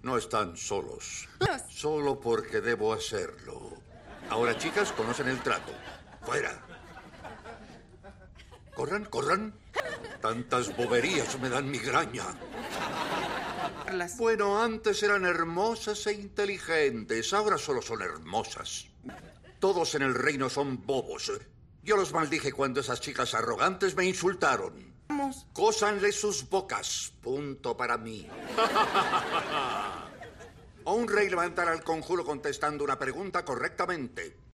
No están solos. Los... Solo porque debo hacerlo. Ahora, chicas, conocen el trato. ¡Fuera! ¡Corran, corran! Tantas boberías me dan migraña. Bueno, antes eran hermosas e inteligentes. Ahora solo son hermosas. Todos en el reino son bobos. Yo los maldije cuando esas chicas arrogantes me insultaron. Vamos. Cósanle sus bocas. Punto para mí. O un rey levantará el conjuro contestando una pregunta correctamente.